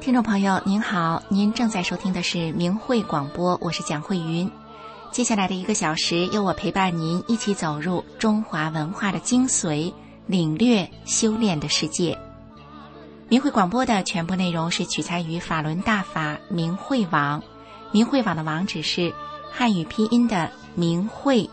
听众朋友您好，您正在收听的是明慧广播，我是蒋慧云。接下来的1个小时，由我陪伴您一起走入中华文化的精髓，领略修炼的世界。明慧广播的全部内容是取材于法轮大法明慧网，明慧网的网址是汉语拼音的明慧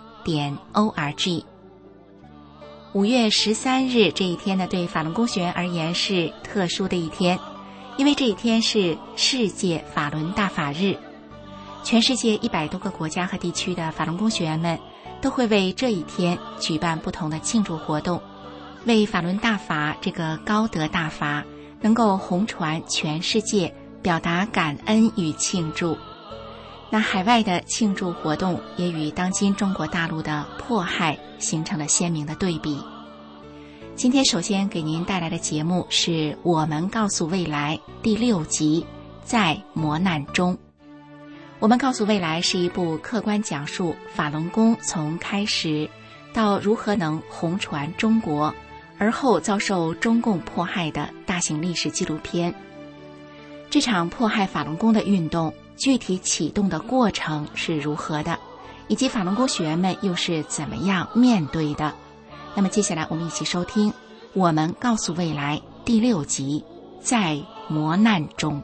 .org。5月13日这一天呢，对法轮功学员而言是特殊的一天，因为这一天是世界法轮大法日。全世界100多个国家和地区的法轮功学员们都会为这一天举办不同的庆祝活动，为法轮大法这个高德大法能够红传全世界表达感恩与庆祝。那海外的庆祝活动也与当今中国大陆的迫害形成了鲜明的对比。今天首先给您带来的节目是我们告诉未来第6集，在磨难中。我们告诉未来是一部客观讲述法轮功从开始到如何能红传中国，而后遭受中共迫害的大型历史纪录片。这场迫害法轮功的运动具体启动的过程是如何的，以及法轮功学员们又是怎么样面对的。那么接下来我们一起收听我们告诉未来第6集，在磨难中。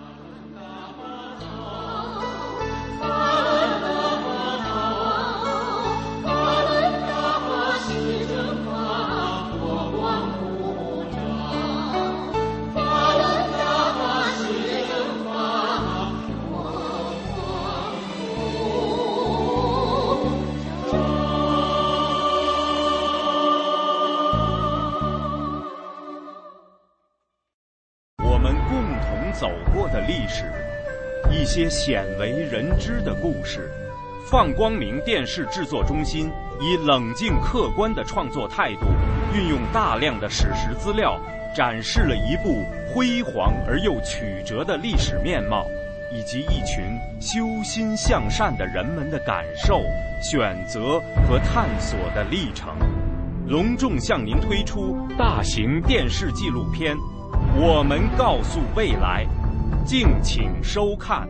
历史，一些鲜为人知的故事。放光明电视制作中心以冷静客观的创作态度，运用大量的史实资料，展示了一部辉煌而又曲折的历史面貌，以及一群修心向善的人们的感受、选择和探索的历程。隆重向您推出大型电视纪录片《我们告诉未来》，敬请收看。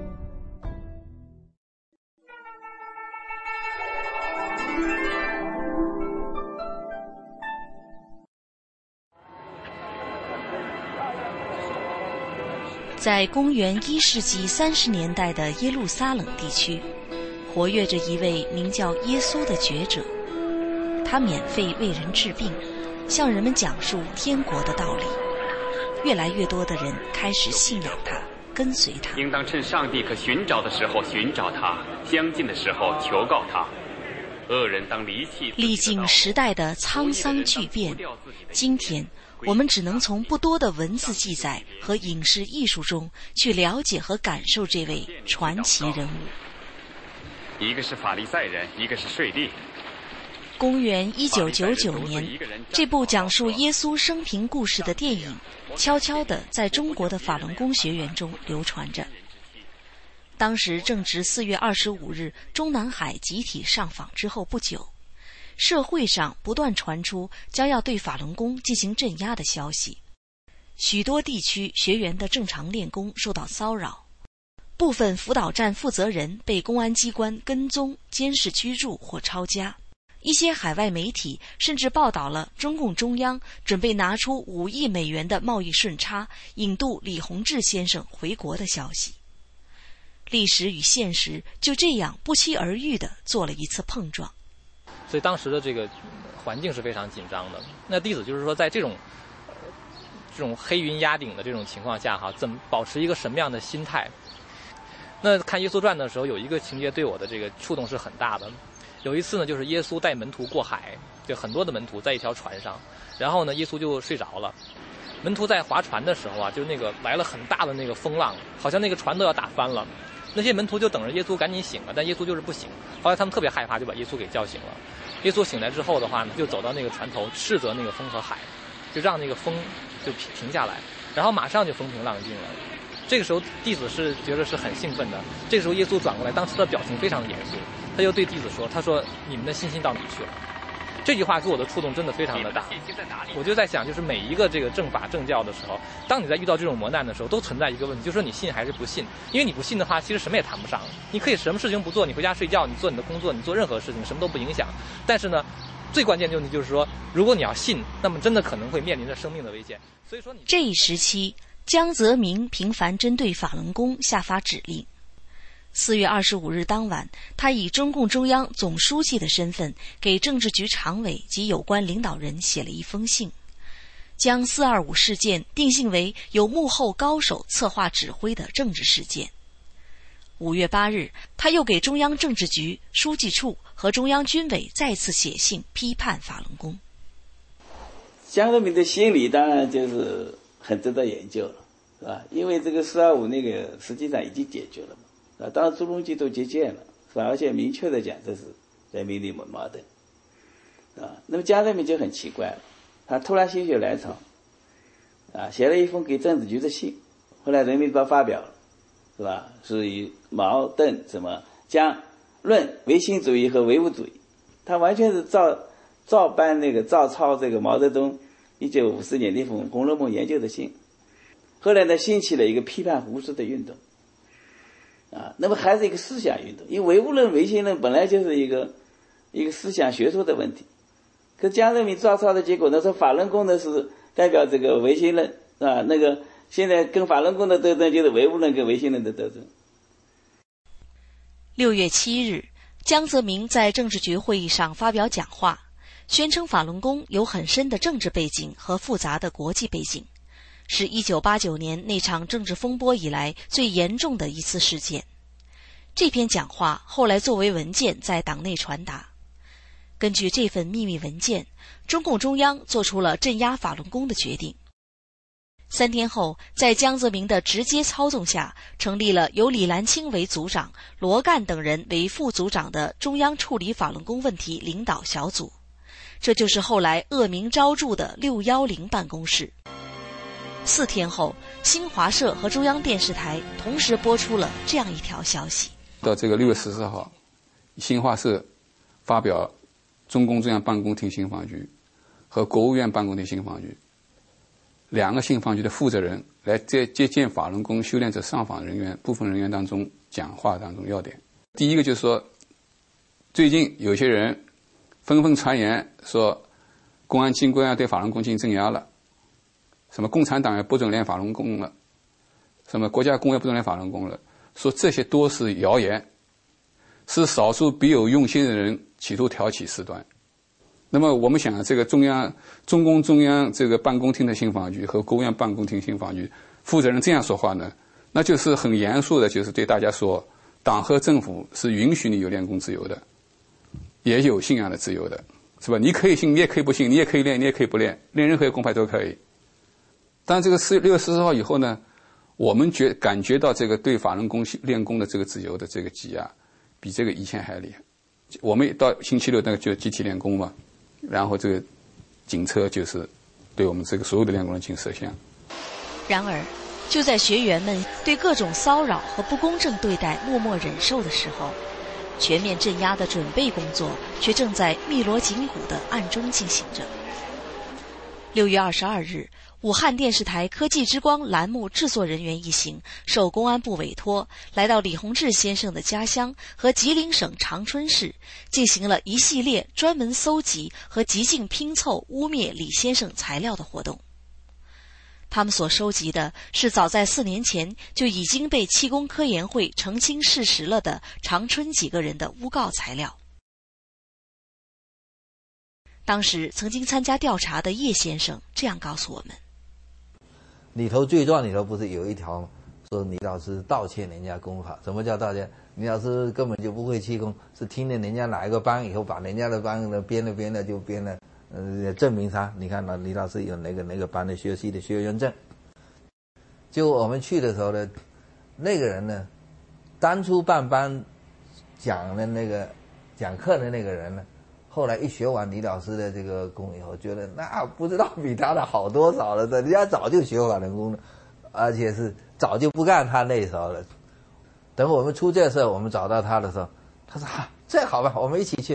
在公元1世纪30年代的耶路撒冷地区，活跃着一位名叫耶稣的觉者，他免费为人治病，向人们讲述天国的道理。越来越多的人开始信仰他，跟随他。 应当趁上帝可寻找的时候寻找他，相近的时候求告他。恶人当离弃。 历经时代的沧桑巨变，今天我们只能从不多的文字记载和影视艺术中去了解和感受这位传奇人物。 一个是法利赛人，一个是税吏。 公元1999年，这部讲述耶稣生平故事的电影悄悄地在中国的法轮功学员中流传着。当时正值4月25日中南海集体上访之后不久，社会上不断传出将要对法轮功进行镇压的消息，许多地区学员的正常练功受到骚扰，部分辅导站负责人被公安机关跟踪、监视居住或抄家。一些海外媒体甚至报道了中共中央准备拿出5亿美元的贸易顺差，引渡李洪志先生回国的消息。历史与现实就这样不期而遇地做了一次碰撞。 所以当时的这个环境是非常紧张的。那弟子就是说，在这种黑云压顶的这种情况下怎么保持一个什么样的心态？那看《耶稣传》的时候，有一个情节对我的这个触动是很大的。有一次呢，就是耶稣带门徒过海，就很多的门徒在一条船上，然后呢，耶稣就睡着了。门徒在划船的时候就那个来了很大的那个风浪，好像那个船都要打翻了。那些门徒就等着耶稣赶紧醒了，但耶稣就是不醒。后来他们特别害怕，就把耶稣给叫醒了。耶稣醒来之后的话呢，就走到那个船头，斥责那个风和海，就让那个风就停下来，然后马上就风平浪静了。这个时候弟子是觉得是很兴奋的。这个时候耶稣转过来，当时的表情非常严肃，他就对弟子说：“他说你们的信心到哪去了？” 这句话给我的触动真的非常的大。我就在想，就是每一个这个正法正教的时候，当你在遇到这种磨难的时候，都存在一个问题，就是说你信还是不信。因为你不信的话，其实什么也谈不上。你可以什么事情不做，你回家睡觉，你做你的工作，你做任何事情，什么都不影响。但是呢，最关键的问题就是说，如果你要信，那么真的可能会面临着生命的危险。所以说这一时期，江泽民频繁针对法轮功下发指令。4月25日当晚，他以中共中央总书记的身份给政治局常委及有关领导人写了一封信，将425事件定性为有幕后高手策划指挥的政治事件。5月8日，他又给中央政治局、书记处和中央军委再次写信批判法轮功。 江泽民的心理当然就是很值得研究了，是吧？因为这个425那个实际上已经解决了嘛。当然朱镕基都接见了，是吧？而且明确的讲这是人民的矛盾，那么江泽民就很奇怪了，他突然心血来潮，写了一封给政治局的信，后来人民日报发表了，是吧？是以毛邓什么将论唯心主义和唯物主义，他完全是照搬照抄这个毛泽东1950年那封《红楼梦》研究的信。后来呢，兴起了一个批判胡适的运动。那么还是一个思想运动，因为唯物论、唯心论本来就是一个思想学说的问题。可江泽民照抄的结果呢，说法轮功呢是代表这个唯心论那个现在跟法轮功的斗争就是唯物论跟唯心论的斗争。 6月7日，江泽民在政治局会议上发表讲话，宣称法轮功有很深的政治背景和复杂的国际背景，是1989年那场政治风波以来最严重的一次事件。这篇讲话后来作为文件在党内传达。根据这份秘密文件，中共中央做出了镇压法轮功的决定。3天后，在江泽民的直接操纵下，成立了由李兰清为组长、罗干等人为副组长的中央处理法轮功问题领导小组。这就是后来恶名昭著的610办公室。4天后，新华社和中央电视台同时播出了这样一条消息： 到这个6月14号，新华社发表中共中央办公厅信访局和国务院办公厅信访局2个信访局的负责人来接见法轮功修炼者上访人员部分人员当中讲话当中要点。第一个就是说，最近有些人纷纷传言说，公安机关要对法轮功进行镇压了，什么共产党也不准练法轮功了，什么国家工业不准练法轮功了，说这些都是谣言，是少数别有用心的人企图挑起事端。那么我们想，这个中共中央这个办公厅的信访局和国务院办公厅信访局负责人这样说话呢，那就是很严肃的，就是对大家说，党和政府是允许你有练功自由的，也有信仰的自由的，是吧？你可以信，你也可以不信，你也可以练，你也可以不练，练任何功派都可以。但这个6月14号以后呢，我们感觉到这个对法轮功练功的这个自由的这个挤压，比这个以前还厉害。我们到星期六那个就集体练功嘛，然后这个警车就是对我们这个所有的练功人进摄像。 然而，就在学员们对各种骚扰和不公正对待默默忍受的时候，全面镇压的准备工作却正在密锣紧鼓地暗中进行着。6月22日，武汉电视台科技之光栏目制作人员一行受公安部委托，来到李洪志先生的家乡和吉林省长春市，进行了一系列专门搜集和极尽拼凑污蔑李先生材料的活动。他们所收集的是早在4年前就已经被气功科研会澄清事实了的长春几个人的诬告材料。当时曾经参加调查的叶先生这样告诉我们： 里头罪状里头不是有一条说李老师盗窃人家功法？什么叫盗窃？李老师根本就不会气功，是听了人家哪一个班以后，把人家的班呢编了就编了，证明他。你看李老师有哪个班的学习的学员证。就我们去的时候呢，那个人呢，当初办班讲课的那个人呢，后来一学完李老师的这个功以后，觉得那不知道比他的好多少了，人家早就学法轮功了，而且是早就不干他那时候了。等我们出这事，我们找到他的时候，他说这好吧，我们一起去。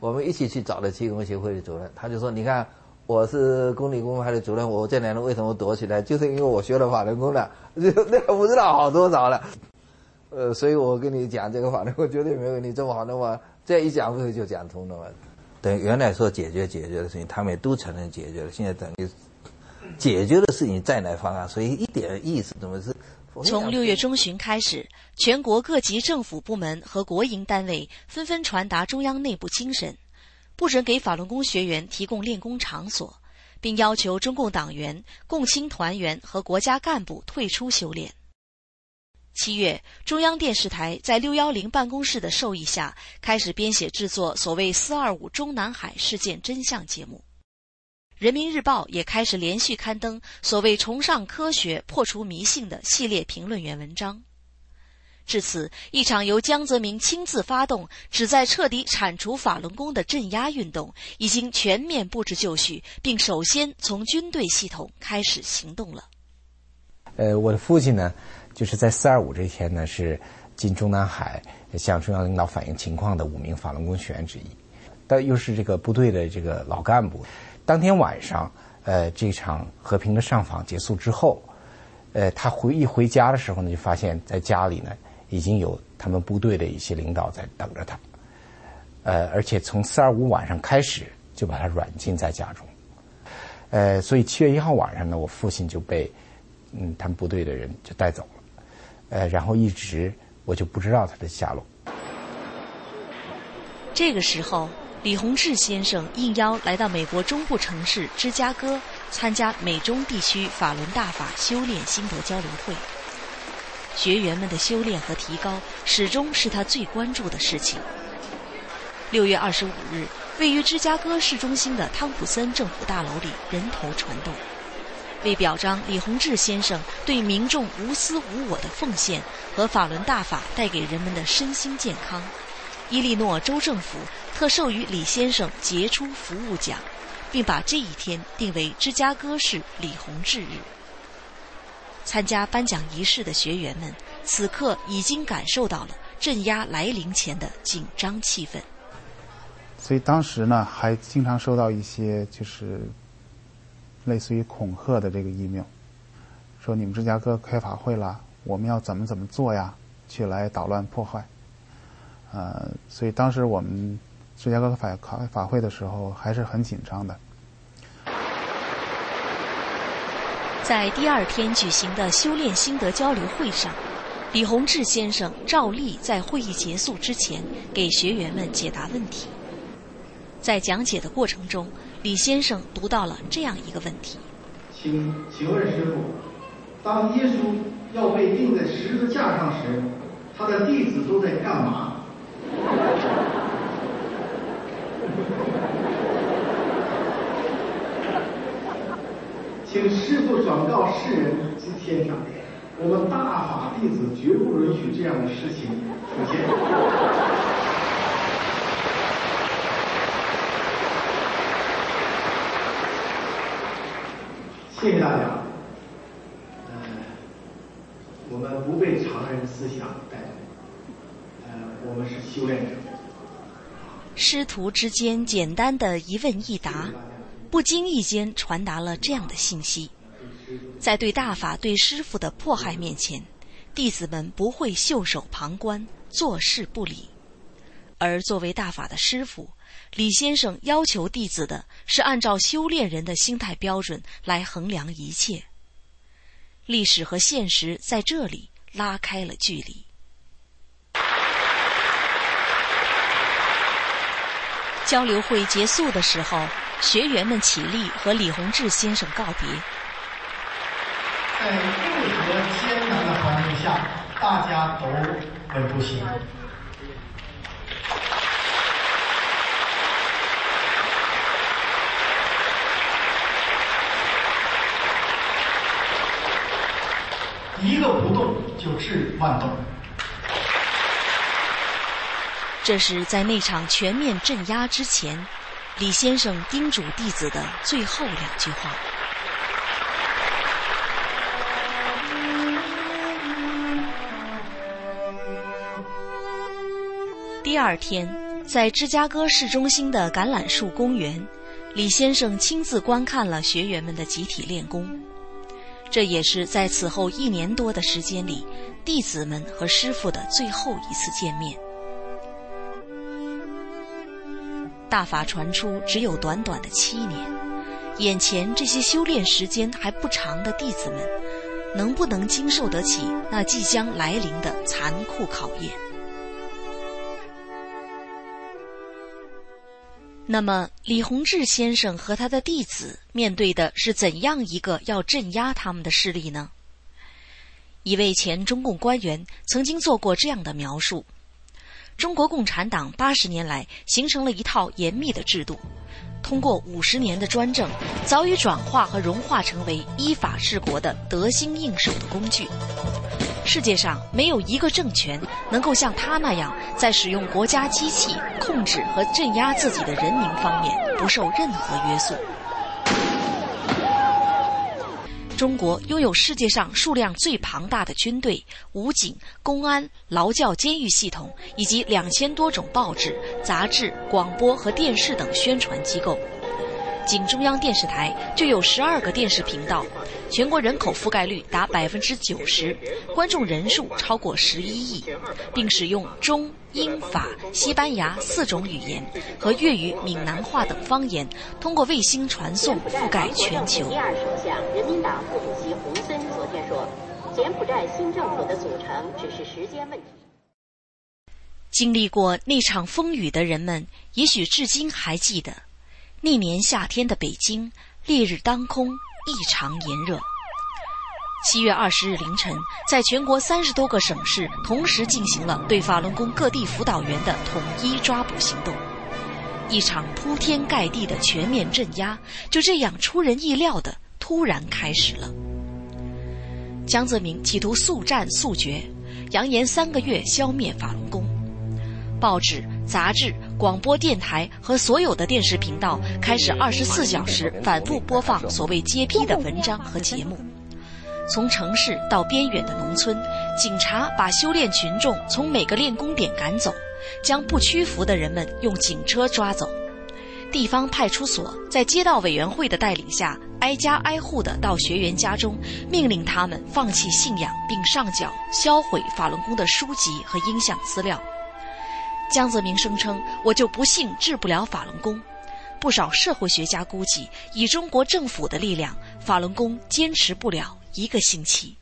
我们一起去找了气功协会的主任，他就说：“你看，我是公理公派的主任，我这2年为什么躲起来？就是因为我学了法轮功了，那不知道好多少了。所以我跟你讲这个法轮功绝对没有你这么好的话，这一讲不是就讲通了吗？等于原来说解决的事情，他们也都承认解决了，现在等于解决的事情再来方案，所以一点意思怎么是？” 从6月中旬开始，全国各级政府部门和国营单位纷纷传达中央内部精神，不准给法轮功学员提供练功场所，并要求中共党员、共青团员和国家干部退出修炼。7月，中央电视台在610办公室的授意下，开始编写制作所谓425中南海事件真相节目。人民日报也开始连续刊登所谓崇尚科学、破除迷信的系列评论员文章。至此，一场由江泽民亲自发动，旨在彻底铲除法轮功的镇压运动，已经全面布置就绪，并首先从军队系统开始行动了。 我的父亲呢，就是在425这天呢，是进中南海向中央领导反映情况的5名法轮功学员之一，但又是这个部队的这个老干部。当天晚上，这场和平的上访结束之后，他回家的时候呢，就发现在家里呢已经有他们部队的一些领导在等着他，而且从425晚上开始就把他软禁在家中，所以7月1号晚上呢，我父亲就被他们部队的人就带走了，然后一直我就不知道他的下落。 这个时候，李洪志先生应邀来到美国中部城市芝加哥参加美中地区法轮大法修炼心得交流会。学员们的修炼和提高始终是他最关注的事情。6月25日，位于芝加哥市中心的汤普森政府大楼里人头攒动，为表彰李洪志先生对民众无私无我的奉献和法轮大法带给人们的身心健康，伊利诺州政府特授予李先生杰出服务奖，并把这一天定为芝加哥市李洪志日。参加颁奖仪式的学员们此刻已经感受到了镇压来临前的紧张气氛。 所以当时呢，还经常收到一些就是类似于恐吓的这个 email， 说你们芝加哥开法会了，我们要怎么做呀，去来捣乱破坏。所以当时我们芝加哥法会的时候还是很紧张的。 在第2天举行的修炼心得交流会上，李洪志先生照例在会议结束之前给学员们解答问题。在讲解的过程中，李先生读到了这样一个问题： 请问师父，当耶稣要被钉在十字架上时，他的弟子都在干嘛？请师父转告世人及天下，我们大法弟子绝不允许这样的事情出现。谢谢大家。我们不被常人思想带动，我们是修炼者。 师徒之间简单的一问一答，不经意间传达了这样的信息：在对大法对师父的迫害面前，弟子们不会袖手旁观，坐视不理。而作为大法的师父，李先生要求弟子的是按照修炼人的心态标准来衡量一切。历史和现实在这里拉开了距离。交流会结束的时候，学员们起立和李洪志先生告别。 在任何艰难的环境下，大家都稳住心。一个不动就治万动。 这是在那场全面镇压之前，李先生叮嘱弟子的最后2句话。第2天， 在芝加哥市中心的橄榄树公园，李先生亲自观看了学员们的集体练功。这也是在此后1年多的时间里，弟子们和师父的最后一次见面。大法传出只有短短的7年，眼前这些修炼时间还不长的弟子们，能不能经受得起那即将来临的残酷考验？那么李洪志先生和他的弟子面对的是怎样一个要镇压他们的势力呢？一位前中共官员曾经做过这样的描述：中国共产党80年来形成了一套严密的制度，通过50年的专政，早已转化和融化成为依法治国的得心应手的工具。世界上没有一个政权能够像他那样，在使用国家机器控制和镇压自己的人民方面不受任何约束。中国拥有世界上数量最庞大的军队、武警、公安、劳教监狱系统，以及2000多种报纸、杂志、广播和电视等宣传机构。仅中央电视台就有12个电视频道，全国人口覆盖率达90%，观众人数超过11亿，并使用中、英、法、西班牙4种语言和粤语、闽南话等方言，通过卫星传送覆盖全球。 第二首相、人民党副主席洪森昨天说，柬埔寨新政府的组成只是时间问题。 经历过那场风雨的人们，也许至今还记得，那年夏天的北京，烈日当空，异常炎热。7月20日凌晨，在全国30多个省市同时进行了对法轮功各地辅导员的统一抓捕行动。一场铺天盖地的全面镇压，就这样出人意料的突然开始了。江泽民企图速战速决，扬言3个月消灭法轮功。报纸、杂志、广播电台和所有的电视频道开始24小时反复播放所谓揭批的文章和节目。从城市到边远的农村，警察把修炼群众从每个练功点赶走，将不屈服的人们用警车抓走。地方派出所在街道委员会的带领下，挨家挨户地到学员家中，命令他们放弃信仰，并上缴销毁法轮功的书籍和音像资料。江泽民声称，我就不信治不了法轮功。不少社会学家估计，以中国政府的力量，法轮功坚持不了1个星期。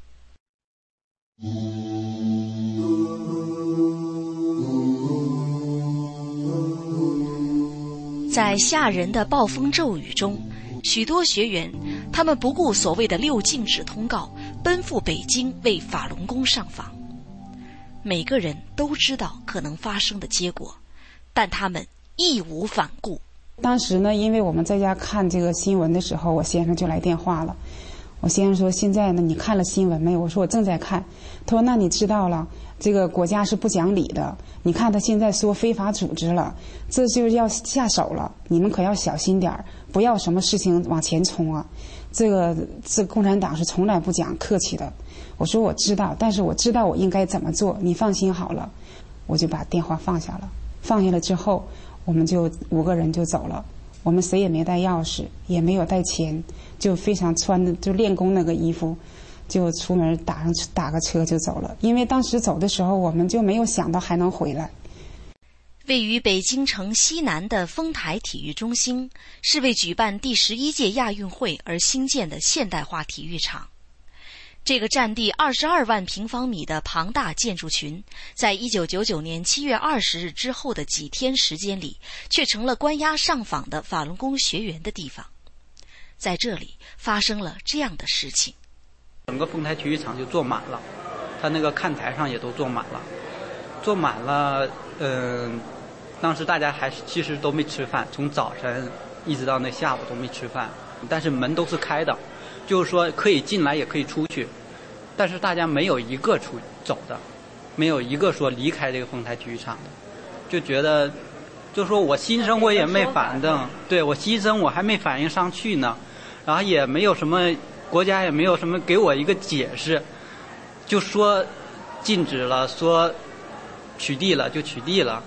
在吓人的暴风骤雨中，许多学员，他们不顾所谓的6禁止通告，奔赴北京为法轮功上访。每个人都知道可能发生的结果，但他们义无反顾。 当时呢，因为我们在家看这个新闻的时候，我先生就来电话了。我先生说：“现在呢，你看了新闻没有？”我说：“我正在看。”他说：“那你知道了，这个国家是不讲理的。你看他现在说非法组织了，这就是要下手了。你们可要小心点儿，不要什么事情往前冲啊。这共产党是从来不讲客气的。”我说：“我知道，但是我知道我应该怎么做，你放心好了。”我就把电话放下了。放下了之后，我们就5个人就走了。我们谁也没带钥匙，也没有带钱，就非常穿的就练功那个衣服，就出门打个车就走了。因为当时走的时候，我们就没有想到还能回来。 位于北京城西南的丰台体育中心，是为举办第11届亚运会而兴建的现代化体育场。这个占地22万平方米的庞大建筑群，在1999年7月20日之后的几天时间里，却成了关押上访的法轮功学员的地方。在这里发生了这样的事情： 整个丰台体育场就坐满了，他那个看台上也都坐满了。当时大家其实都没吃饭，从早晨一直到那下午都没吃饭，但是门都是开的。就是说可以进来也可以出去，但是大家没有一个走的，没有一个说离开这个丰台体育场的，就觉得，就说我心生我也没反正，对我心生我还没反应上去呢，然后也没有什么国家也没有什么给我一个解释，就说禁止了，说取缔了就取缔了，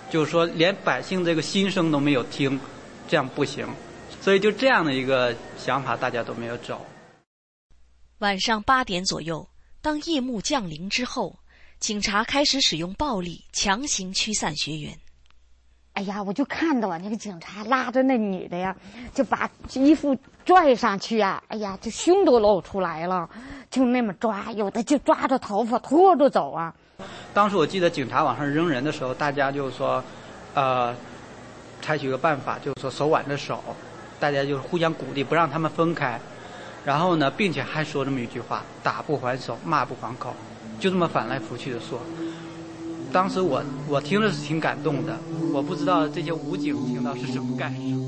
就是说连百姓这个心声都没有听，这样不行。所以就这样的一个想法，大家都没有走。 晚上8点左右，当夜幕降临之后，警察开始使用暴力强行驱散学员。 哎呀，我就看到那个警察拉着那女的呀，就把衣服拽上去啊，哎呀，这胸都露出来了，就那么抓，有的就抓着头发拖着走啊。 当时我记得警察往上扔人的时候，大家就说，采取个办法，就是说手挽着手，大家就是互相鼓励，不让他们分开。然后呢，并且还说这么一句话：打不还手，骂不还口，就这么翻来覆去的说。当时我听着是挺感动的，我不知道这些武警听到是什么感受。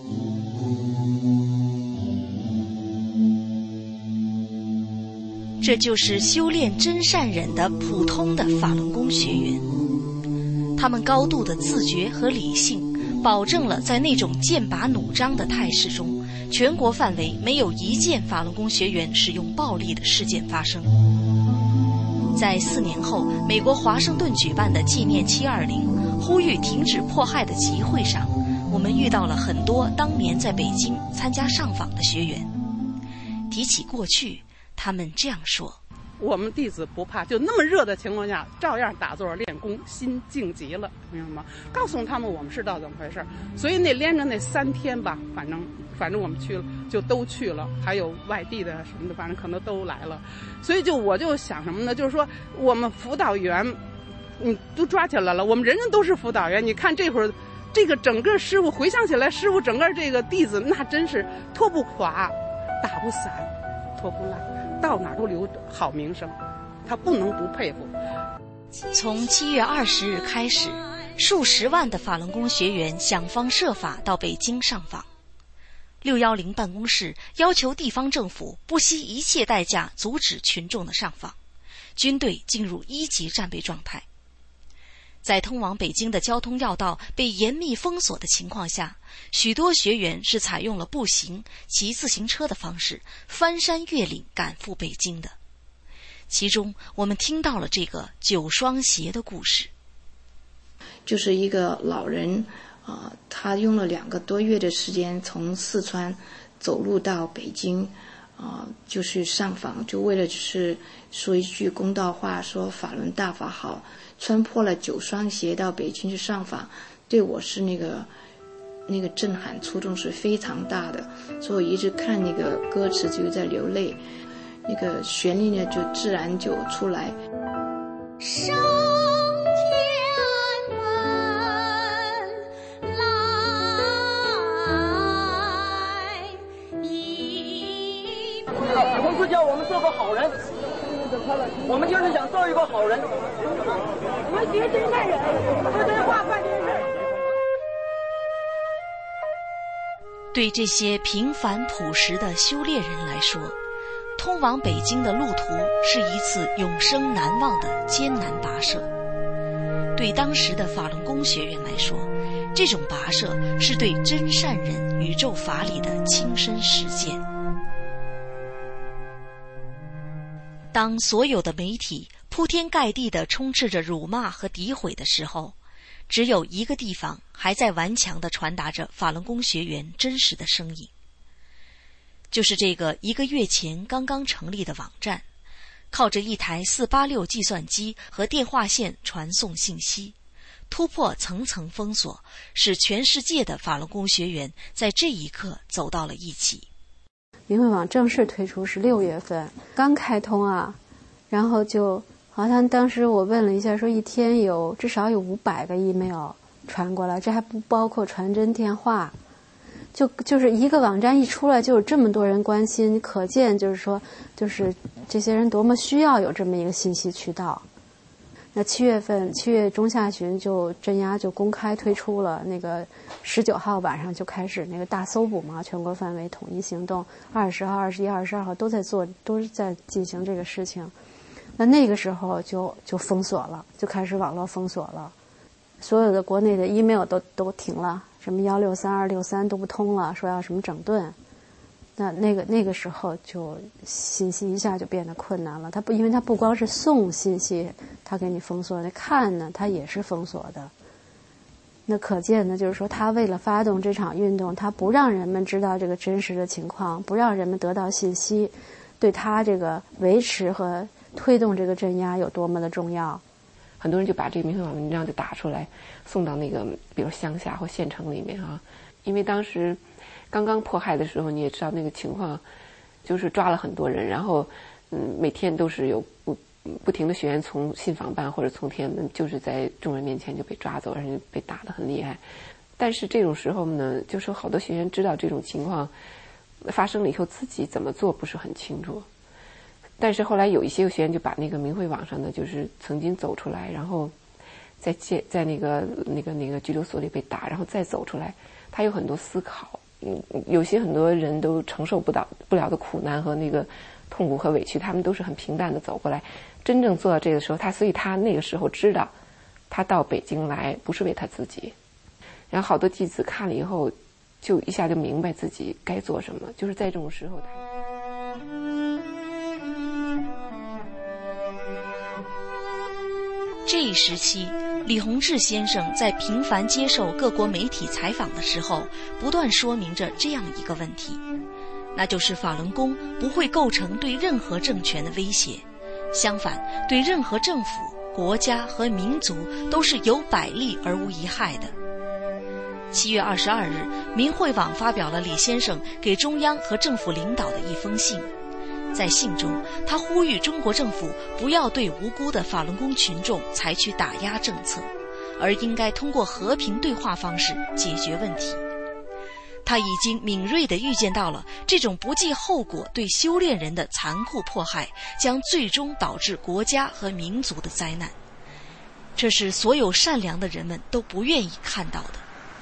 这就是修炼真善忍的普通的法轮功学员，他们高度的自觉和理性，保证了在那种剑拔弩张的态势中，全国范围没有一件法轮功学员使用暴力的事件发生。在4年后，美国华盛顿举办的纪念720呼吁停止迫害的集会上，我们遇到了很多当年在北京参加上访的学员。提起过去，他们这样说： 我们弟子不怕，就那么热的情况下，照样打坐练功，心静极了，明白吗？告诉他们我们是道怎么回事。所以那连着那3天吧，反正我们去了，就都去了，还有外地的什么的，反正可能都来了。所以我就想什么呢？就是说我们辅导员，都抓起来了，我们人人都是辅导员。你看这会儿，这个整个师傅回想起来，师傅整个这个弟子那真是拖不垮，打不散，拖不烂。到哪都留好名声，他不能不佩服。 从7月20日开始，数十万的法轮功学员想方设法到北京上访。610办公室要求地方政府不惜一切代价阻止群众的上访，军队进入1级战备状态。在通往北京的交通要道被严密封锁的情况下，许多学员是采用了步行、骑自行车的方式翻山越岭赶赴北京的。其中我们听到了这个9双鞋的故事。 就是一个老人他用了2个多月的时间从四川走路到北京就是上访，就为了就是说一句公道话，说法轮大法好，穿破了9双鞋到北京去上访，对我是那个震撼触动是非常大的，所以我一直看那个歌词就在流泪，那个旋律呢就自然就出来。 升天门来， 同志叫我们做个好人，我们就是想做一个好人。 我们学真善忍，说真话办真事。 对这些平凡朴实的修炼人来说，通往北京的路途是一次永生难忘的艰难跋涉。对当时的法轮功学员来说，这种跋涉是对真善忍宇宙法理的亲身实践。当所有的媒体铺天盖地地充斥着辱骂和诋毁的时候，只有一个地方还在顽强地传达着法轮功学员真实的声音，就是这个1个月前刚刚成立的网站，靠着一台486计算机和电话线传送信息，突破层层封锁，使全世界的法轮功学员在这一刻走到了一起。 明慧网正式推出是6月份刚开通啊，然后就好像当时我问了一下，说一天至少有500个 email 传过来，这还不包括传真电话。就是一个网站一出来就有这么多人关心，可见就是说，就是这些人多么需要有这么一个信息渠道。那7月中下旬就镇压就公开推出了，那个19号晚上就开始那个大搜捕嘛，全国范围统一行动，20号、21、22号都是在进行这个事情。那个时候就封锁了，就开始网络封锁了，所有的国内的 email 都停了，什么163、263都不通了，说要什么整顿。那个时候就信息一下就变得困难了。因为它不光是送信息，它给你封锁，那看呢它也是封锁的。 那可见呢，就是说他为了发动这场运动，他不让人们知道这个真实的情况，不让人们得到信息，对他这个维持和推动这个镇压有多么的重要。 很多人就把这个民会网文章就打出来，送到那个比如乡下或县城里面啊。因为当时刚刚迫害的时候，你也知道那个情况，就是抓了很多人，然后每天都是有不停的学员从信访办或者从天安门，就是在众人面前就被抓走，而且被打得很厉害。但是这种时候呢，就说好多学员知道这种情况发生了以后，自己怎么做不是很清楚。但是后来有一些学员就把那个民会网上的就是曾经走出来，然后在那个拘留所里被打，然后再走出来，他有很多思考。有些很多人都承受不了的苦难和那个痛苦和委屈，他们都是很平淡的走过来。真正做到这个时候，所以他那个时候知道，他到北京来不是为他自己。然后好多弟子看了以后，就一下就明白自己该做什么。就是在这种时候， 这一时期，李洪志先生在频繁接受各国媒体采访的时候，不断说明着这样一个问题，那就是法轮功不会构成对任何政权的威胁，相反，对任何政府、国家和民族都是有百利而无一害的。7月22日，民会网发表了李先生给中央和政府领导的一封信。在信中，他呼吁中国政府不要对无辜的法轮功群众采取打压政策，而应该通过和平对话方式解决问题。他已经敏锐地预见到了这种不计后果对修炼人的残酷迫害将最终导致国家和民族的灾难，这是所有善良的人们都不愿意看到的。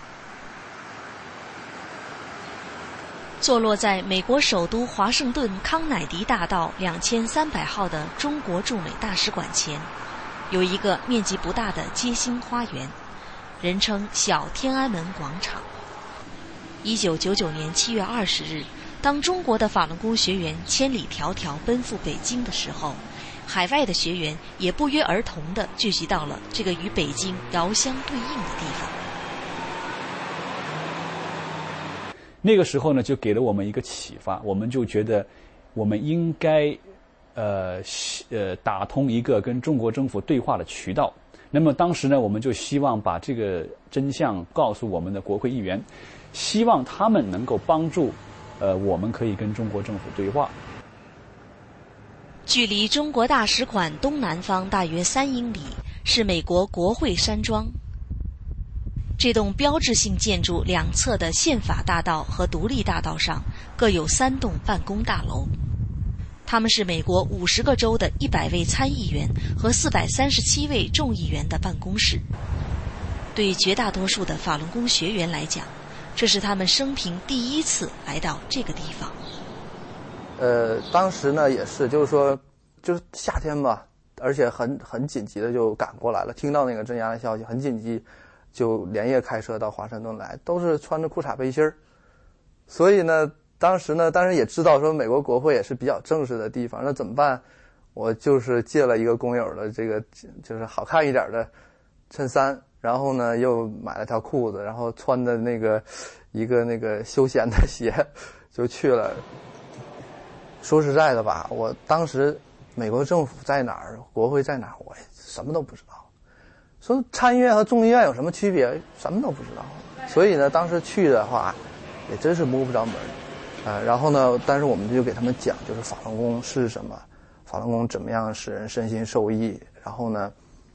坐落在美国首都华盛顿康乃迪大道2300号的中国驻美大使馆前，有一个面积不大的街心花园，人称小天安门广场。1999年7月20日，当中国的法轮功学员千里迢迢奔赴北京的时候，海外的学员也不约而同地聚集到了这个与北京遥相对应的地方。 那个时候呢，就给了我们一个启发，我们就觉得我们应该打通一个跟中国政府对话的渠道。那么当时呢，我们就希望把这个真相告诉我们的国会议员，希望他们能够帮助我们可以跟中国政府对话。 距离中国大使馆东南方大约3英里是美国国会山庄。这栋标志性建筑两侧的宪法大道和独立大道上各有3栋办公大楼，他们是美国50个州的100位参议员和437位众议员的办公室。对绝大多数的法轮功学员来讲，这是他们生平第一次来到这个地方。 当时呢也是，就是说，就是夏天吧，而且很紧急的就赶过来了，听到那个镇压的消息，很紧急。就连夜开车到华盛顿来，都是穿着裤衩背心儿。所以呢，当时也知道说美国国会也是比较正式的地方，那怎么办？我就是借了一个工友的这个就是好看一点的衬衫，然后呢又买了条裤子，然后穿的一个休闲的鞋就去了。说实在的吧，我当时美国政府在哪儿，国会在哪儿，我什么都不知道。说参议院和众议院有什么区别？什么都不知道。所以呢，当时去的话，也真是摸不着门。然后呢，但是我们就给他们讲，就是法轮功是什么，法轮功怎么样使人身心受益。然后呢，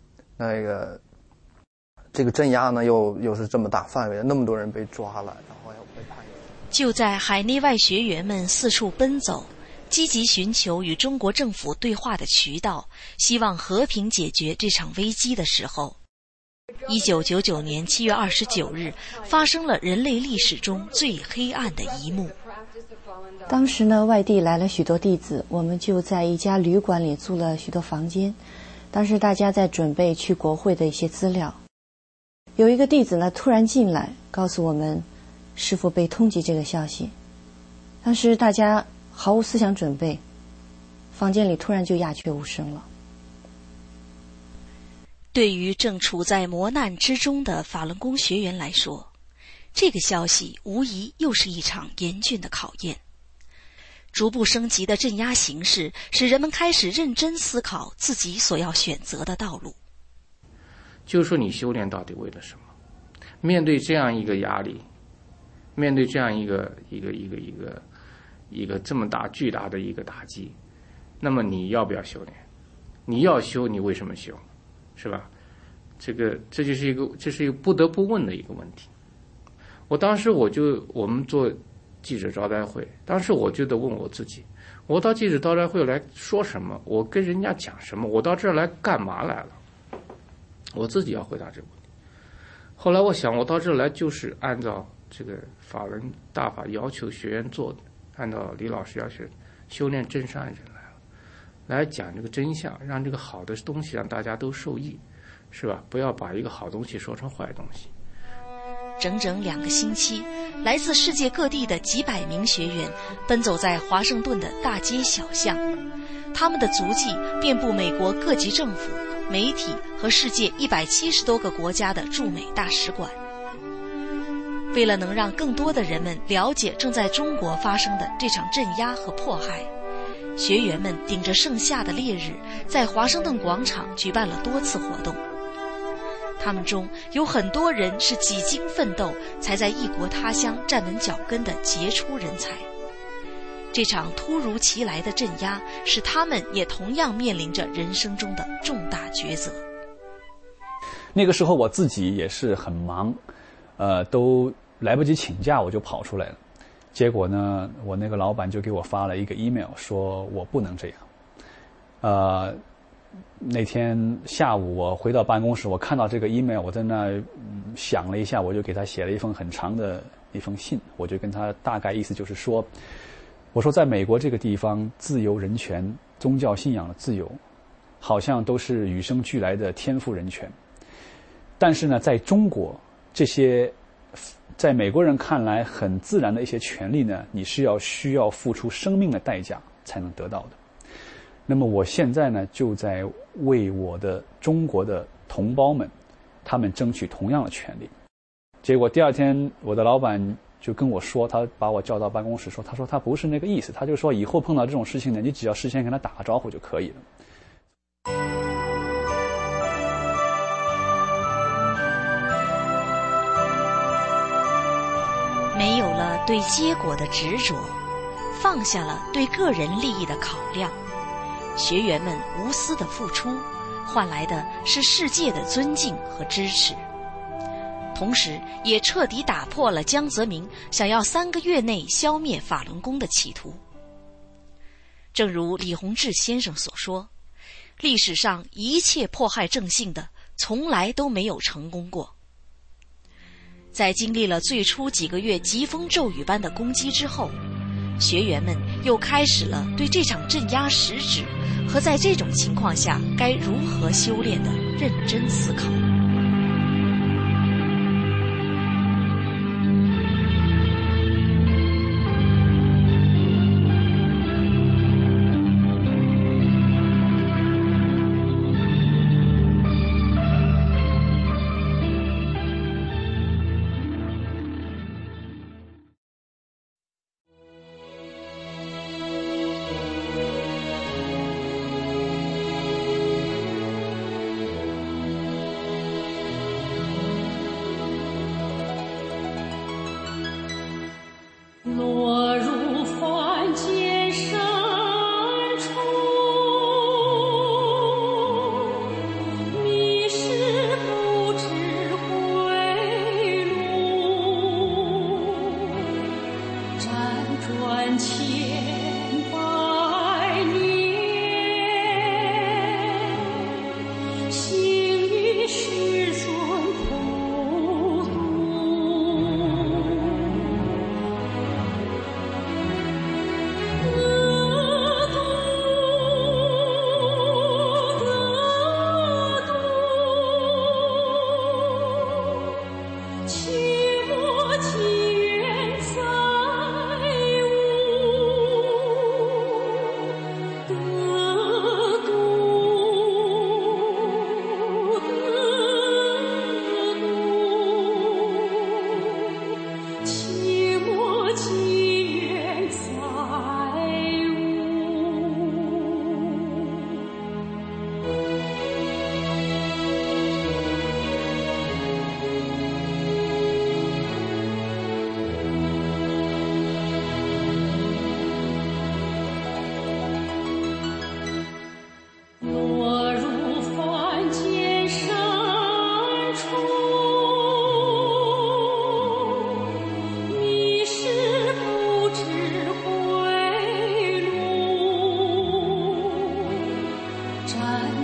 这个镇压呢，又是这么大范围的，那么多人被抓了，然后要被判刑。 就在海内外学员们四处奔走，积极寻求与中国政府对话的渠道，希望和平解决这场危机的时候，1999年7月29日，发生了人类历史中最黑暗的一幕。 当时呢，外地来了许多弟子，我们就在一家旅馆里租了许多房间。当时大家在准备去国会的一些资料。有一个弟子呢，突然进来，告诉我们师父被通缉这个消息。当时大家毫无思想准备，房间里突然就鸦雀无声了。 对于正处在磨难之中的法轮功学员来说，这个消息无疑又是一场严峻的考验。逐步升级的镇压形势使人们开始认真思考自己所要选择的道路。 就是说，你修炼到底为了什么？面对这样一个压力，面对这样一个这么巨大的一个打击，那么你要不要修炼？你要修，你为什么修？是吧？这就是一个不得不问的一个问题。当时我们做记者招待会，当时我就得问我自己，我到记者招待会来说什么？我跟人家讲什么？我到这儿来干嘛来了？我自己要回答这个问题。后来我想，我到这儿来就是按照这个法轮大法要求学员做的，按照李老师要求修炼真善人来讲这个真相，让这个好的东西让大家都受益，是吧？不要把一个好东西说成坏东西。 整整2个星期，来自世界各地的几百名学员奔走在华盛顿的大街小巷，他们的足迹遍布美国各级政府、媒体和世界170多个国家的驻美大使馆。为了能让更多的人们了解正在中国发生的这场镇压和迫害，学员们顶着盛夏的烈日，在华盛顿广场举办了多次活动。他们中有很多人是几经奋斗才在异国他乡站稳脚跟的杰出人才。这场突如其来的镇压使他们也同样面临着人生中的重大抉择。 那个时候我自己也是很忙，都来不及请假，我就跑出来了。结果呢，我那个老板就给我发了一个 email， 说我不能这样。那天下午我回到办公室，我看到这个 email， 我在那想了一下，我就给他写了一封很长的一封信，我就跟他大概意思就是说，我说在美国这个地方，自由、人权、宗教信仰的自由，好像都是与生俱来的天赋人权。但是呢，在中国，这些在美国人看来很自然的一些权利呢，你是需要付出生命的代价才能得到的。那么我现在呢，就在为我的中国的同胞们，他们争取同样的权利。结果第二天，我的老板就跟我说，他把我叫到办公室说，他说他不是那个意思，他就说以后碰到这种事情呢，你只要事先跟他打个招呼就可以了。 没有了对结果的执着，放下了对个人利益的考量，学员们无私的付出，换来的是世界的尊敬和支持，同时也彻底打破了江泽民想要3个月内消灭法轮功的企图。正如李洪志先生所说，历史上一切迫害正信的从来都没有成功过。在经历了最初几个月疾风骤雨般的攻击之后，学员们又开始了对这场镇压实质和在这种情况下该如何修炼的认真思考。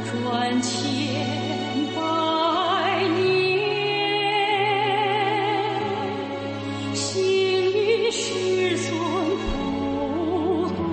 转千百年，幸与世尊普渡。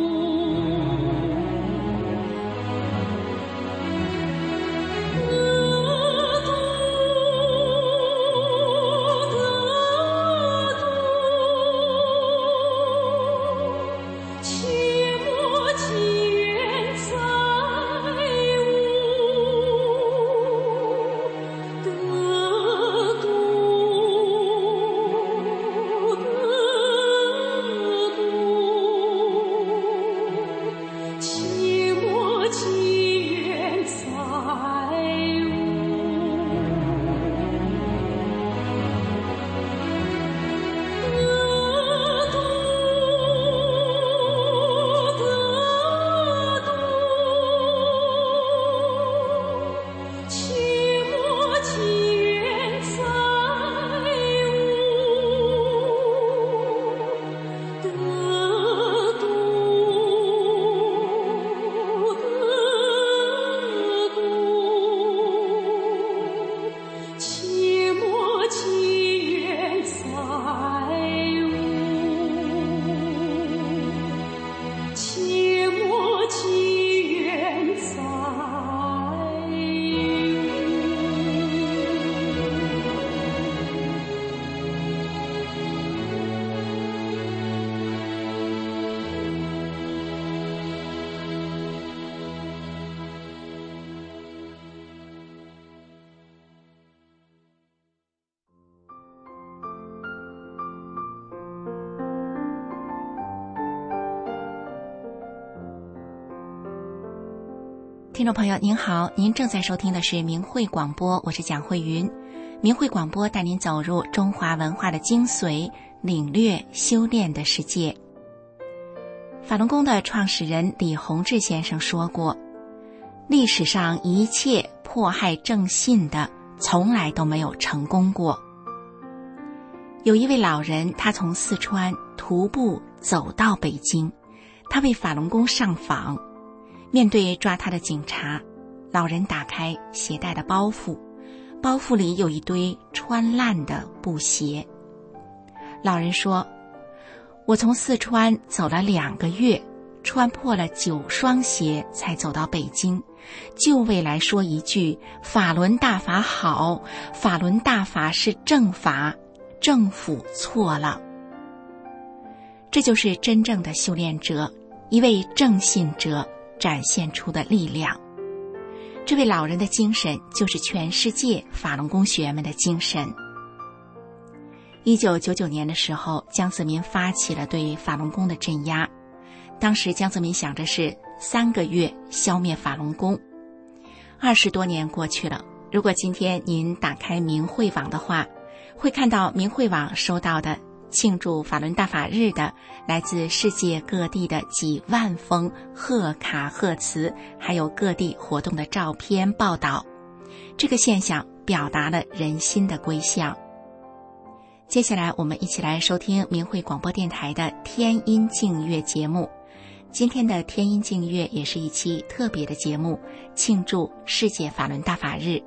听众朋友您好，您正在收听的是明慧广播，我是蒋慧云。明慧广播带您走入中华文化的精髓，领略修炼的世界。法轮功的创始人李洪志先生说过，历史上一切迫害正信的从来都没有成功过。有一位老人，他从四川徒步走到北京，他为法轮功上访。面对抓他的警察，老人打开携带的包袱，包袱里有一堆穿烂的布鞋。老人说，我从四川走了2个月，穿破了9双鞋才走到北京，就为来说一句法轮大法好，法轮大法是正法，政府错了。这就是真正的修炼者，一位正信者展现出的力量。这位老人的精神就是全世界法轮功学员们的精神。1999年的时候，江泽民发起了对法轮功的镇压。当时江泽民想着是3个月消灭法轮功。20多年过去了，如果今天您打开明慧网的话，会看到明慧网收到的庆祝法轮大法日的来自世界各地的几万封贺卡贺词，还有各地活动的照片报道。这个现象表达了人心的归向。接下来我们一起来收听明慧广播电台的天音净月节目。今天的天音净月也是一期特别的节目，庆祝世界法轮大法日。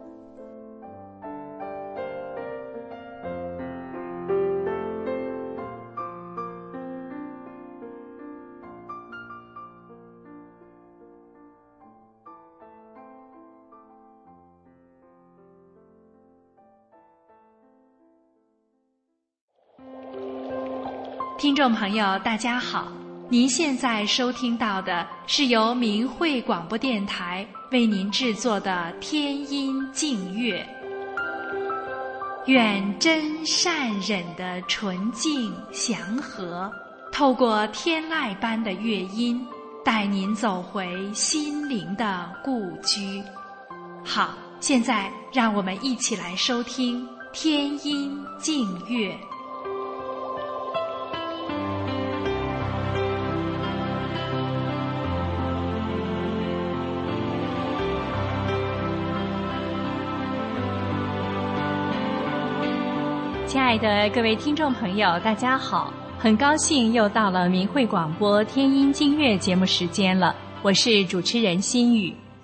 听众朋友大家好，您现在收听到的是由明慧广播电台为您制作的天音净月。愿真善忍的纯净祥和，透过天籁般的乐音，带您走回心灵的故居。好，现在让我们一起来收听天音净月。亲爱的各位听众朋友，大家好，很高兴又到了明慧广播天音净月节目时间了，我是主持人心雨，欢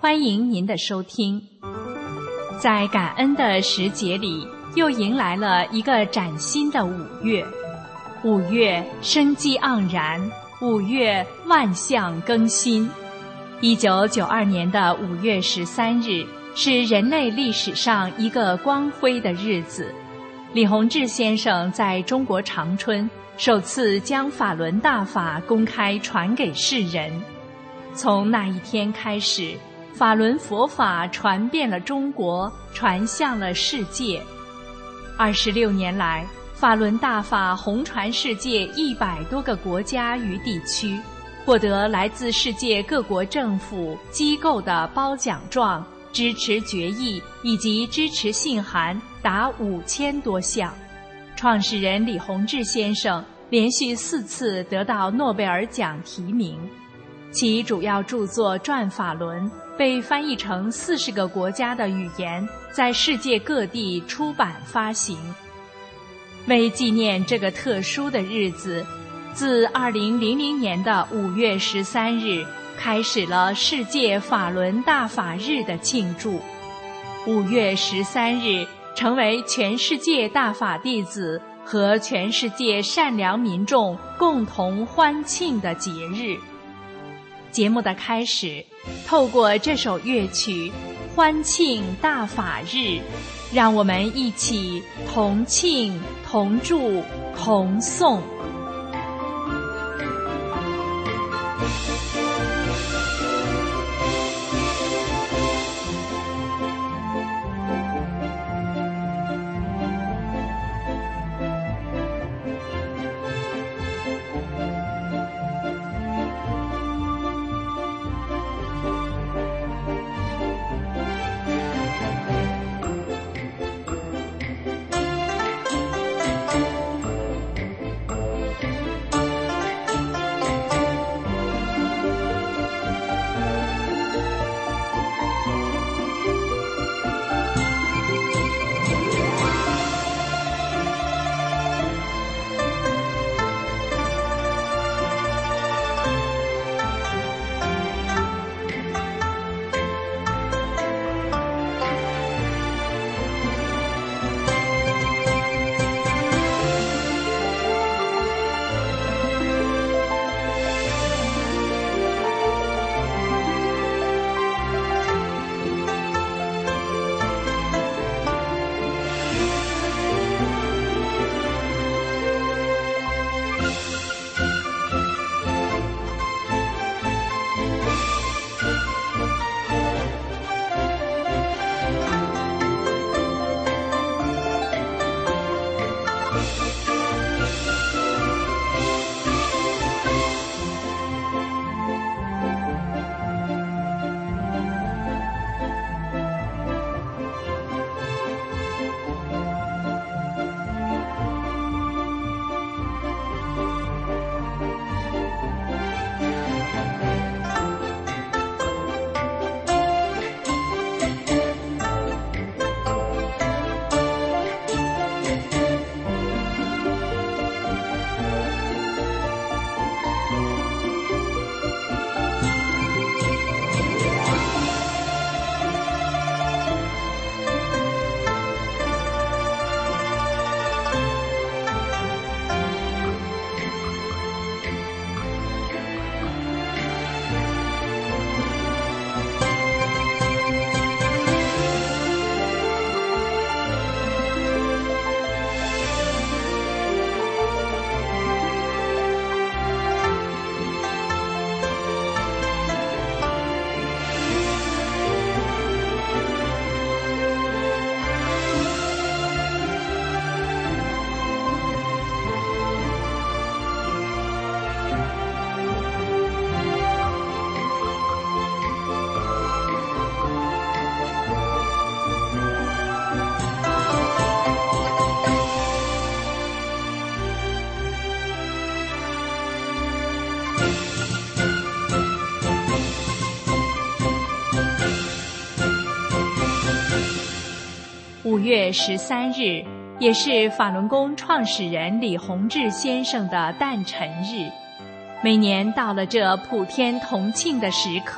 欢迎您的收听。在感恩的时节里，又迎来了一个崭新的5月。5月生机盎然，5月万象更新。1992年的5月13日是人类历史上一个光辉的日子。李洪志先生在中国长春首次将法轮大法公开传给世人。从那一天开始，法轮佛法传遍了中国，传向了世界。26年来，法轮大法红传世界100多个国家与地区，获得来自世界各国政府机构的褒奖状、支持决议以及支持信函达5000多项。创始人李洪志先生连续4次得到诺贝尔奖提名。其主要著作《转法轮》被翻译成40个国家的语言，在世界各地出版发行。为纪念这个特殊的日子，自2000年的5月13日开始了世界法轮大法日的庆祝。5月13日成为全世界大法弟子和全世界善良民众共同欢庆的节日。节目的开始，透过这首乐曲欢庆大法日，让我们一起同庆同祝同颂。5月13日，也是法轮功创始人李洪志先生的诞辰日。每年到了这普天同庆的时刻，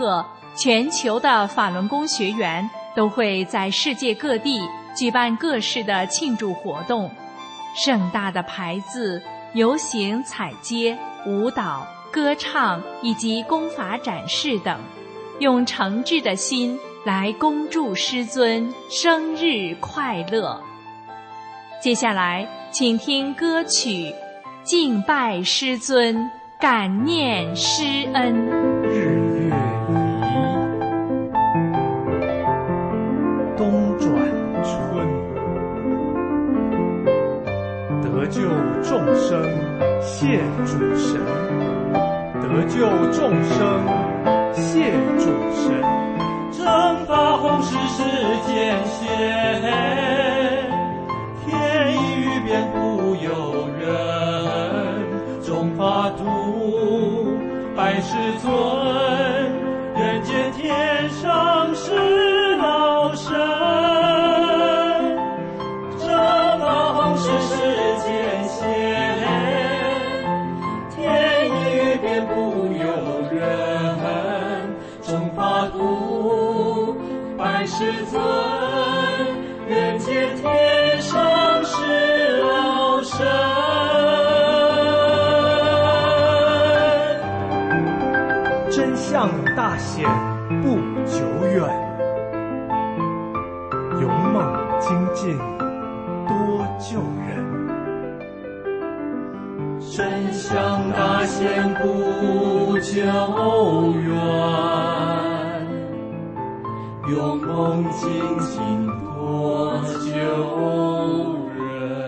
全球的法轮功学员都会在世界各地举办各式的庆祝活动，盛大的牌子、游行、踩街、舞蹈、歌唱以及功法展示等，用诚挚的心来恭祝师尊生日快乐。接下来请听歌曲敬拜师尊，感念师恩。 日月移，冬转春，得救众生谢主神，得救众生谢主神。正法弘誓世间显，天意欲变不由人。众法度百世尊，人间天上是老神。正法弘誓世间显，天意欲变不由人。众法度百世尊，人间天上是老神。真相大显不久远，勇猛精进多救人。真相大显不久远，勇猛精进多救人。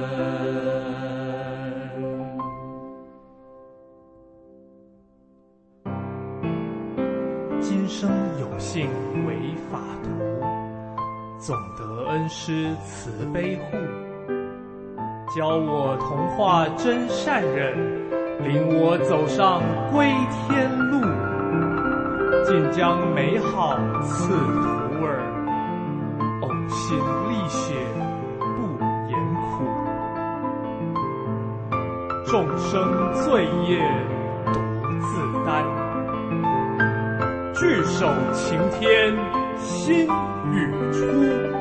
今生有幸为法徒，总得恩师慈悲护，教我同化真善人，领我走上归天路。尽将美好赐徒儿，呕心沥血不言苦。众生罪业独自担，聚首擎天心语出。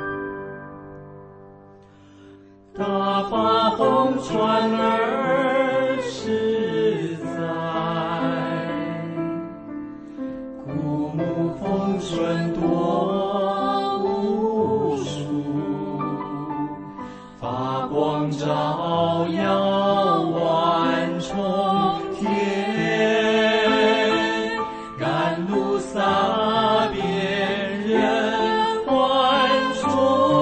大法弘传儿实在，枯木逢春多无数，发光照耀万重天，甘露洒遍人寰中。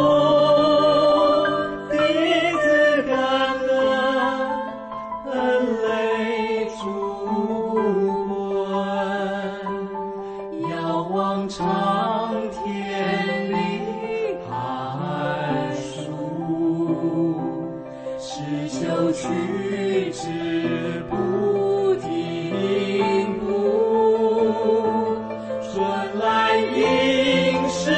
弟子感恩恩泪珠滚，遥望长天里寒暑，实修取之不停步，春来应是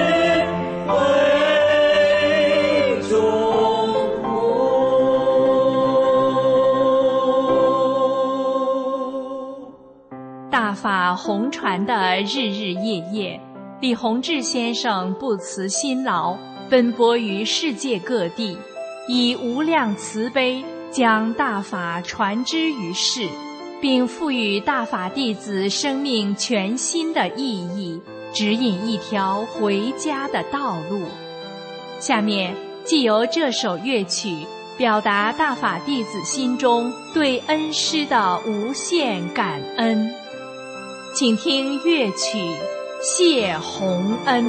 会中大法弘传的日日夜夜，李洪志先生不辞辛劳，奔波于世界各地，以无量慈悲将大法传之于世，并赋予大法弟子生命全新的意义，指引一条回家的道路。下面既由这首乐曲表达大法弟子心中对恩师的无限感恩，请听乐曲《谢洪恩》。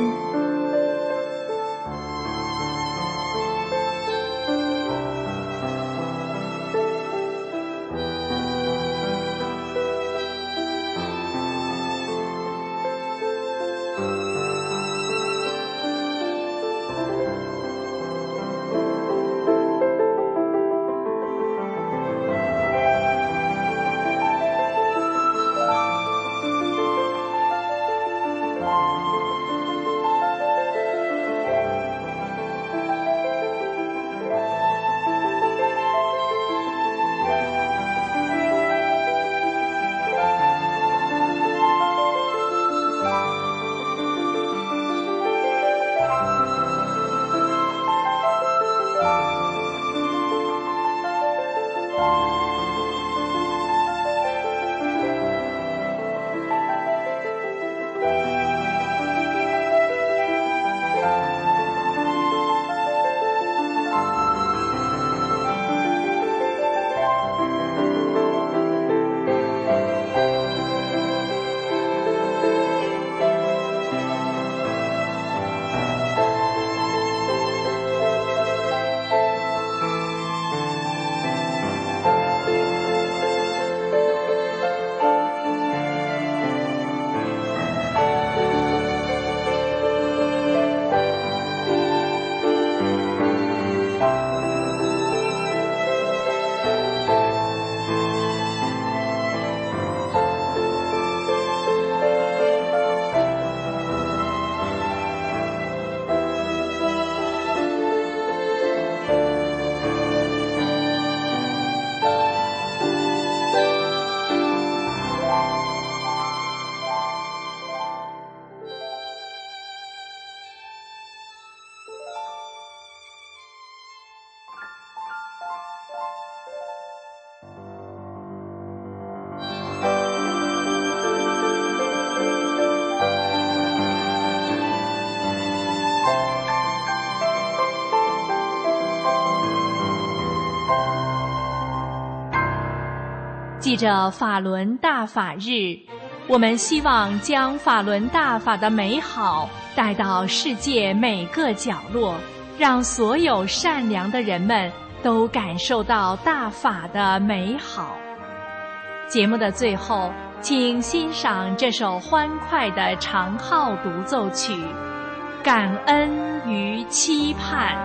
借着法轮大法日，我们希望将法轮大法的美好带到世界每个角落，让所有善良的人们都感受到大法的美好。节目的最后，请欣赏这首欢快的长号独奏曲《感恩与期盼》。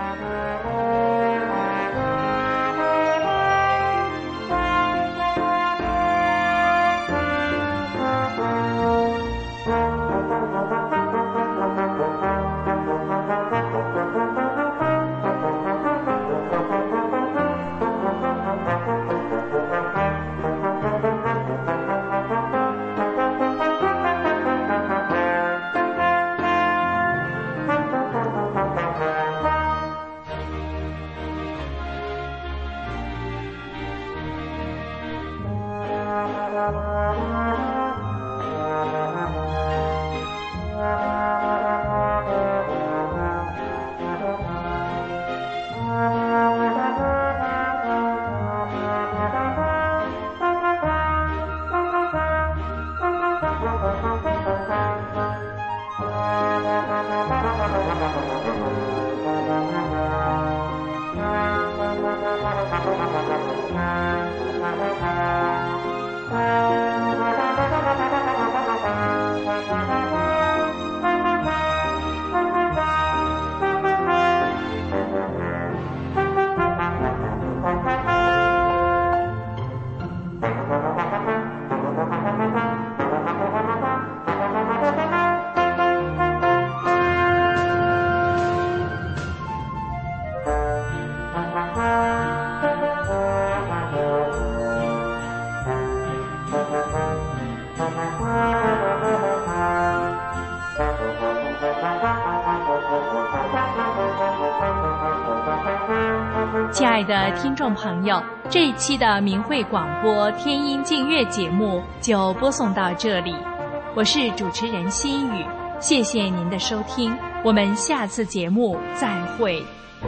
亲爱的听众朋友，这一期的明慧广播天音净月节目就播送到这里，我是主持人心雨，谢谢您的收听，我们下次节目再会。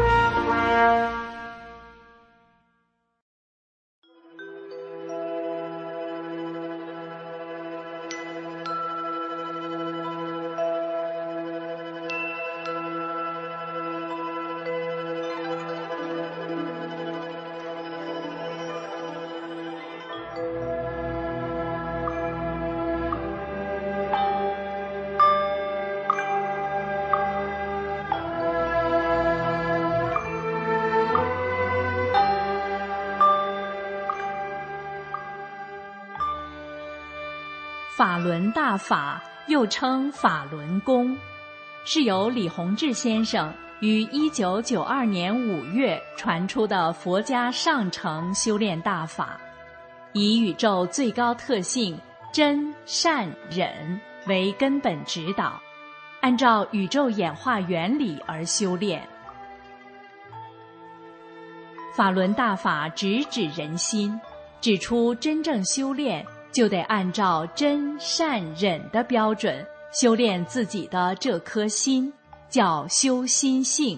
法轮大法又称法轮功，是由李洪志先生于1992年5月传出的佛家上乘修炼大法，以宇宙最高特性真善忍为根本指导，按照宇宙演化原理而修炼。法轮大法直指人心，指出真正修炼就得按照真善忍的标准修炼自己的这颗心，叫修心性。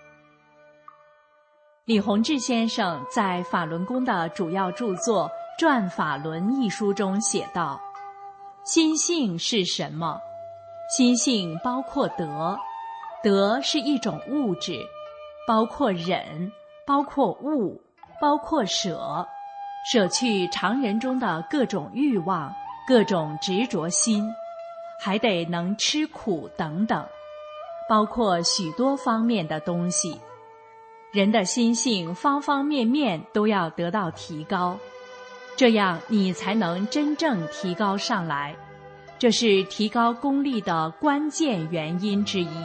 李洪志先生在法轮功的主要著作《转法轮》一书中写道：心性是什么？心性包括德，德是一种物质，包括忍，包括悟，包括舍，舍去常人中的各种欲望，各种执着心，还得能吃苦等等，包括许多方面的东西。人的心性方方面面都要得到提高，这样你才能真正提高上来，这是提高功力的关键原因之一。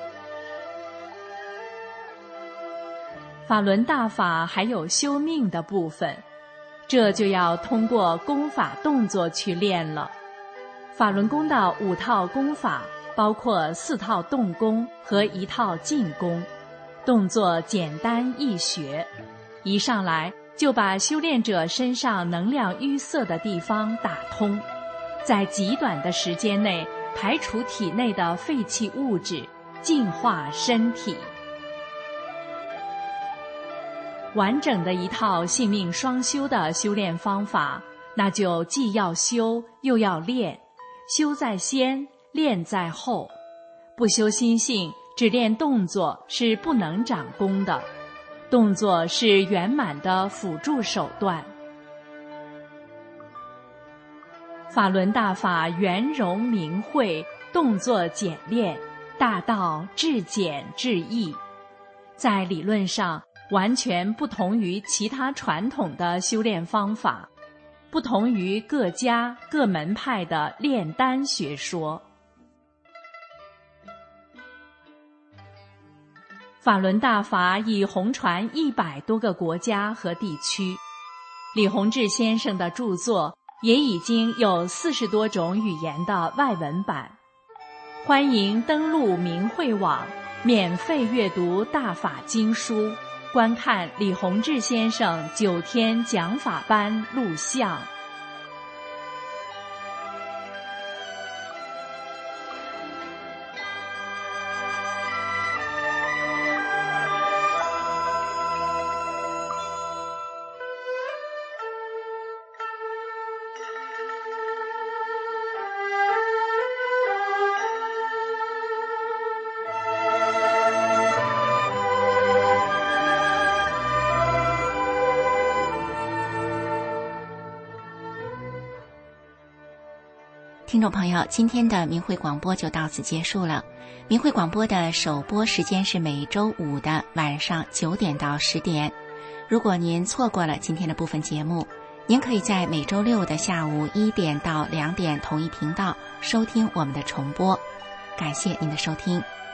法轮大法还有修命的部分，这就要通过功法动作去练了。法轮功的5套功法包括4套动功和1套静功，动作简单易学，一上来就把修炼者身上能量淤塞的地方打通，在极短的时间内排除体内的废弃物质，净化身体。完整的一套性命双修的修炼方法， 那就既要修又要练，修在先，练在后。不修心性，只练动作是不能长功的，动作是圆满的辅助手段。法轮大法圆融明慧，动作简练，大道至简至易，在理论上完全不同于其他传统的修炼方法，不同于各家各门派的炼丹学说。法轮大法已红传100多个国家和地区，李洪志先生的著作也已经有40多种语言的外文版。欢迎登录明慧网，免费阅读大法经书，观看李洪志先生9天讲法班录像。 听众朋友，今天的明慧广播就到此结束了。明慧广播的首播时间是每周5的晚上9点到10点。如果您错过了今天的部分节目，您可以在每周6的下午1点到2点同一频道收听我们的重播。感谢您的收听。